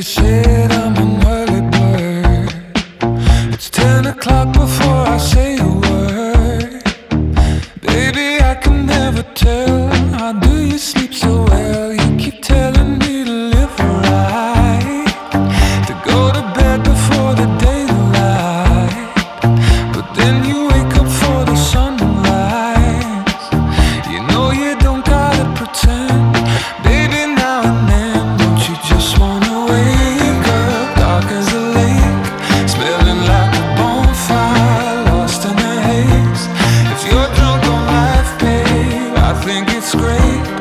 said I'm an early bird. It's 10 o'clock before I say a word. Baby, I can never tell. How do you sleep so well? You keep telling me to live right, to go to bed before the daylight. But then you wake up for the sunrise. You know you don't gotta pretend. Baby, now and then, don't you just wanna wake up dark as a lake, smelling like a bonfire, lost in the haze. If you're drunk on life, babe, I think it's great.